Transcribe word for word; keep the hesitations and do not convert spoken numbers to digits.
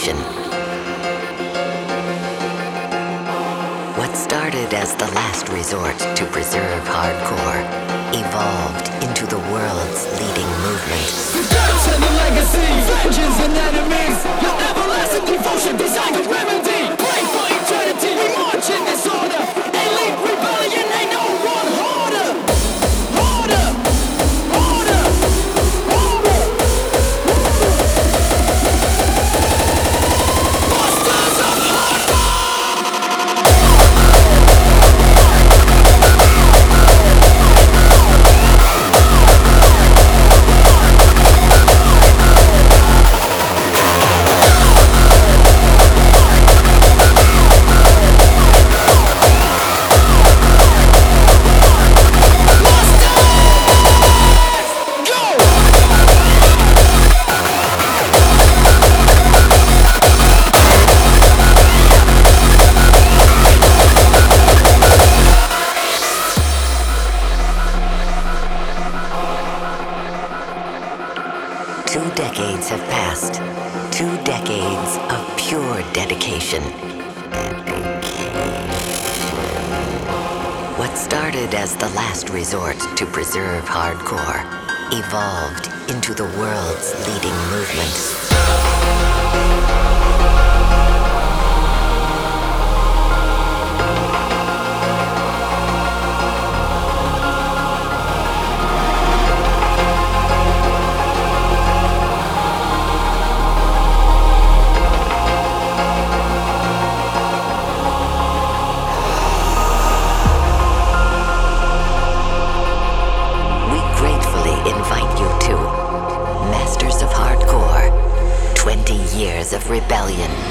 dedication. What started as the last resort to preserve hardcore evolved into the world's leading movement. Redemption and legacy, vengeance and enemies, your everlasting devotion designed to remedy. Pray for eternity, we march in disorder. Elite rebellion, ain't no one harder. Harder, harder, harder. Masters of hardcore. Two decades have passed. Two decades of pure dedication. What started as the last resort to preserve hardcore evolved into the world's leading movement. Invite you to Masters of Hardcore, twenty years of rebellion.